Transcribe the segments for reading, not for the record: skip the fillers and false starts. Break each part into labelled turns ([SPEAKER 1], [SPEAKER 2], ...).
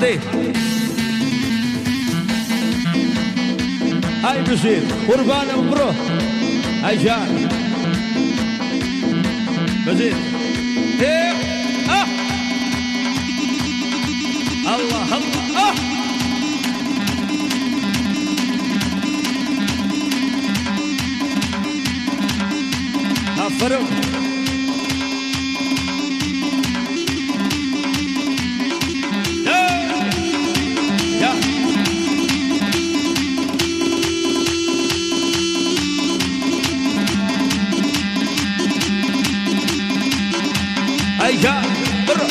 [SPEAKER 1] عليه. هاي بشير قربانه مبروك. هاي جاي بشير. ايه الله الله فرق هاي جا برا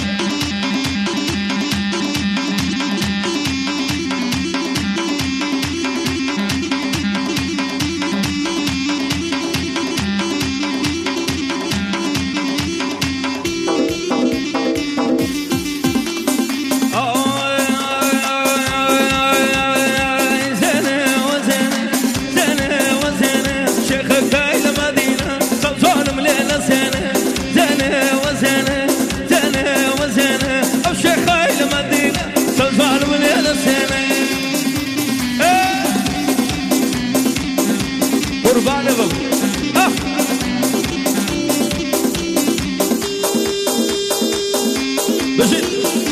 [SPEAKER 1] قربانه بابا. بشير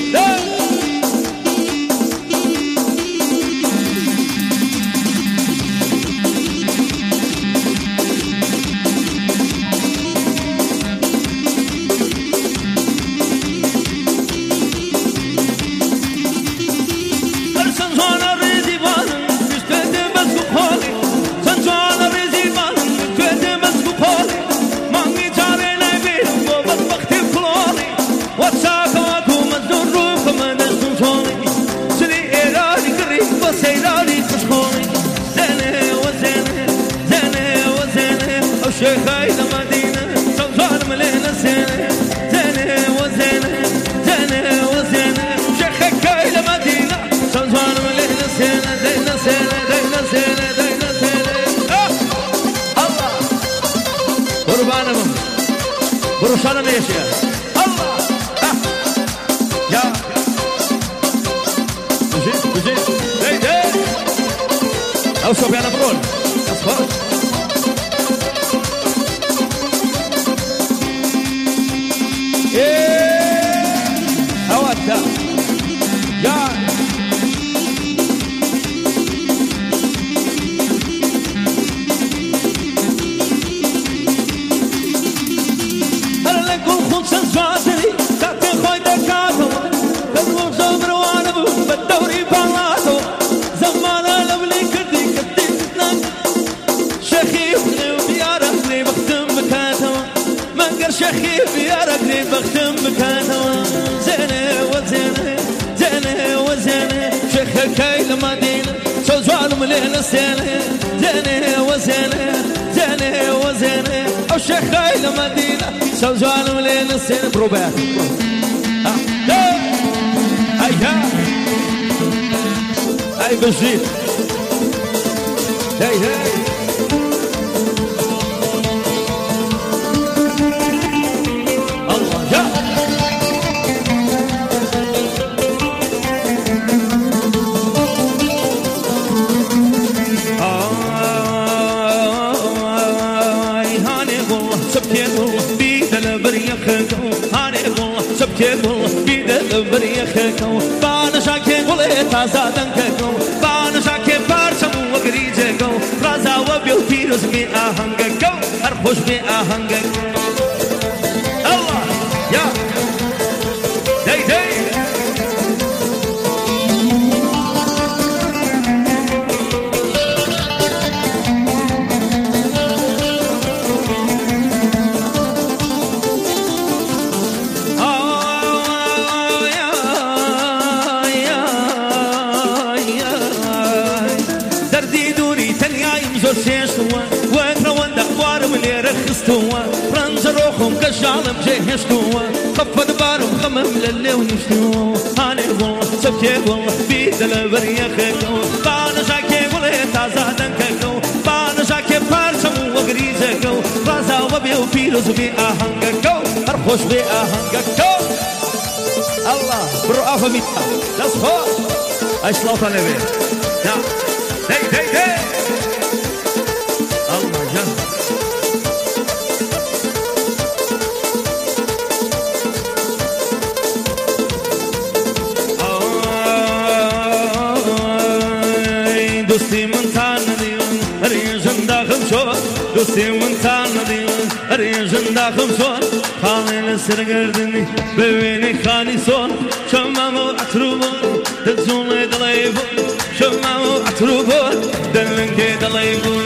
[SPEAKER 1] شيخي المدينة سلطان ملينا زينة زينة وزينة زينة وزينة شيخي المدينة سلطان ملينا زينة زينة زينة زينة زينة زينة زينة الله قربانهم برشانة ميشيا الله يا بجيت بجيت هي هي أو شوف يا نبرون أصفر هواتا يا هلا لكم خمسة زواتري تاكل خوي دكاتو كلهم صبر وانا بالدوري بالاتو زمان لبلي كدي كدي شيخي وبيارك لي بختم بكاتو منقر شيخي بيارك لي بختم بكاتو زينة وزينة زينة وزينة شيخك المدينة سوزوان ملينا زينة زينة وزينة زينة وزينة أو شيخك المدينة سوزوان ملينا زينة بروبات هاي بجيت هاي هاي سبكت والله بيد البريخكم بانا شاكي قولي تازادنككم بانا شاكي بارشم وقريجكم رازا وبيو فيروس مي آهنگكم أرخوش مي آهنگكم الله يا دي دي وكروان دقوار من يرخصتوا رنج روحهم كالشعلم جيهشتوا خفض بارم خمم للي ونشتوا هاني والله سبكي والله بيد البريخكو بانا شاكي والله تازادنككو بانا شاكي بارشم وقريجكو رازا وبيو فيروز بي آهنگكو أرخوش بي آهنگكو الله بالرؤافة ميتا لاصفار اي سلطة نبي نعم دي الله جل دوستي من تاندي ريجن داخل شو دوستي من تاندي ريجن داخل شو خالي لسر قردني ببيني خاني صون شمامو عتروبون تزولي دلايبون شمامو عتروبون دلنكي دلايبون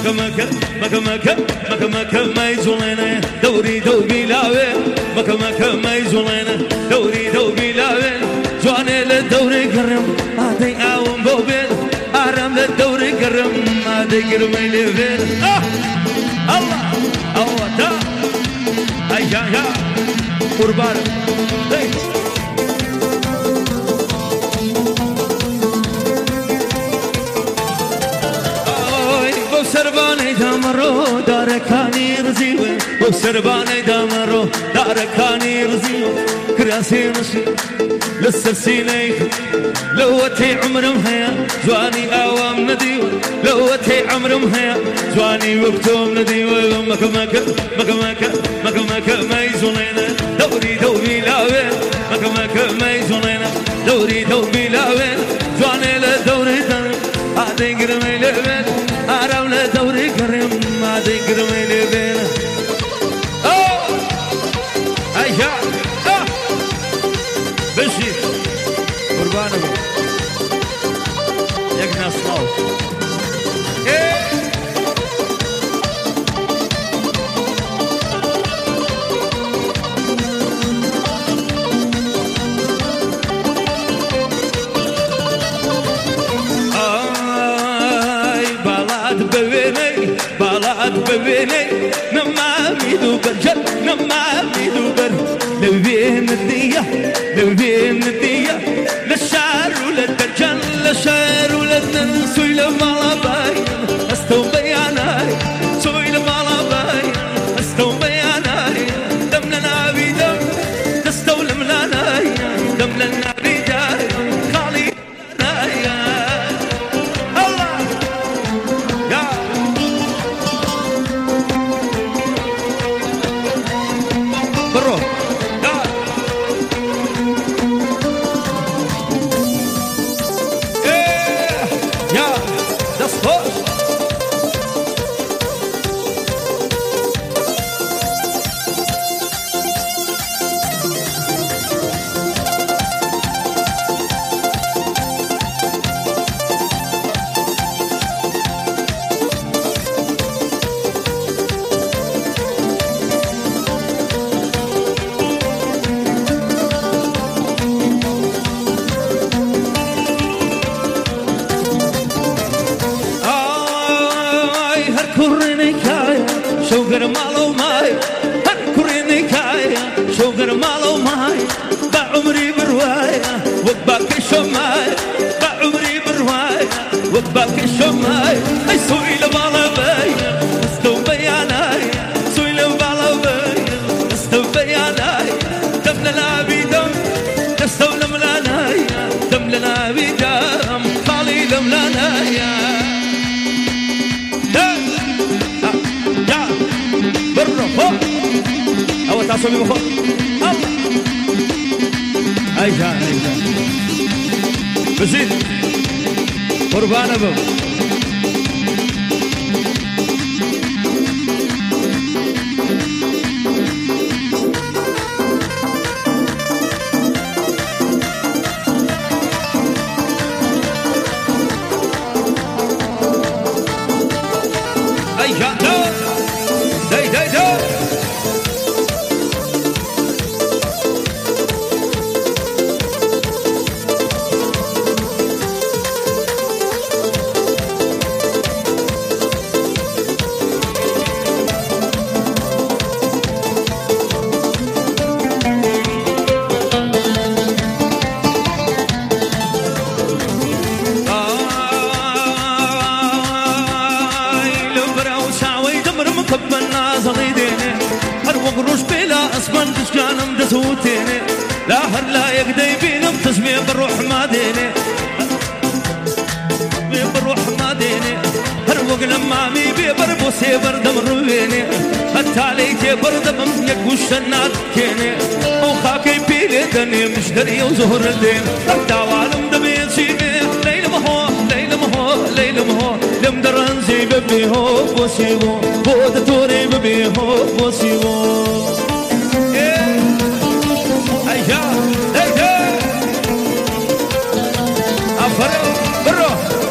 [SPEAKER 1] مكا ما يزولينا دوري دوبي لاوين مكا ما يزولينا دوري دوبي لاوين جواني للدوري قرم هاتي اعوان بوبين أرام للدوري قرم هاتي قرمي لفين الله تا يا قربان بسرباني دامرو داركاني رزيوه بسرباني دامرو داركاني رزيوه كراسي نشي للسرسيني لوتي عمرهم هيا جواني اوام نديوه لوتي عمرهم هيا جواني وقتهم نديوه مكا ما يزولينا دوري لاوين مكا ما يزولينا دوري لاوين جواني لدوري دن هاتي قرمي لبين أرام لدوري قرم هاتي قرمي لبين أيها بشي قربانه يقنا صلاو بالاد ببيني نمامي دوبر نمامي دوبر لو بين الدية للشعر وللدجال للشعر وللدن سويل مالاباي استو بياناي سويل مالاباي استو بياناي دم لنا بدم تستولم لنا دم لنا بداي خالي لنا الله يا برو يا دستور شوقر مالو ماي هنكريني كايا شوقر مالو ماي بعمري برواية وباك الشماي بعمري برواية وباك الشماي اي سويل بالا بايا استو بياناي سويل بالا بايا استو بياناي دم لنا بدم استو لملاناي دم لنا بدم خالي لملاناي أو تعصب بخور الله أيجان بزيد قربان أبو أيجان داي تسمي بروح ما ديني بروح ما ديني هروق لما مي ببربوسي بردم رويني التالي كي بردم يقوش الناد كيني وخاكي بيلي دني مش دري وزهر الدين التوالم دمي سيبي ليل مهو ليل مهو ليل مهو لم درنزي ببي هو بوسيبو بود توري ببي هو بوسيبو ايها ايها افرق برو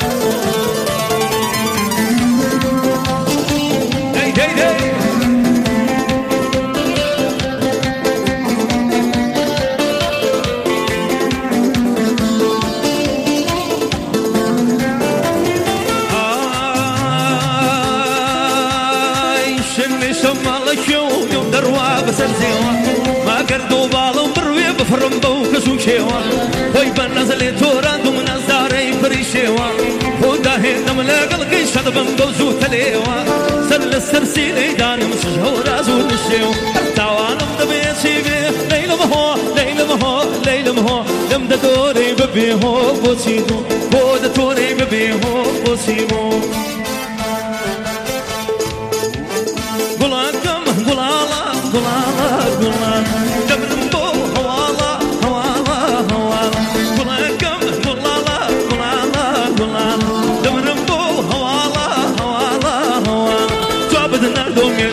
[SPEAKER 1] ما قردوا بالهم بروي بفرم بوكسو شيوا خوي بنزلي توران ومن ازداري فريشيوا وداهي نملا قلقي شدبن دوزو تليوا سل السرسيلي داني مسجهور ازول الشيوا ارتاوانم دبيسي بيه ليل مهو ليل مهو ليل مهو لم دوري ببي هو بوسيدو بود توري ببي هو بوسيبو قلقم قلالا قلالا قلالا دمرمبو هوالا هوالا هوالا قلقم قلالا قلالا قلالا دمرمبو هوالا هوالا هوالا تعبدنا دومي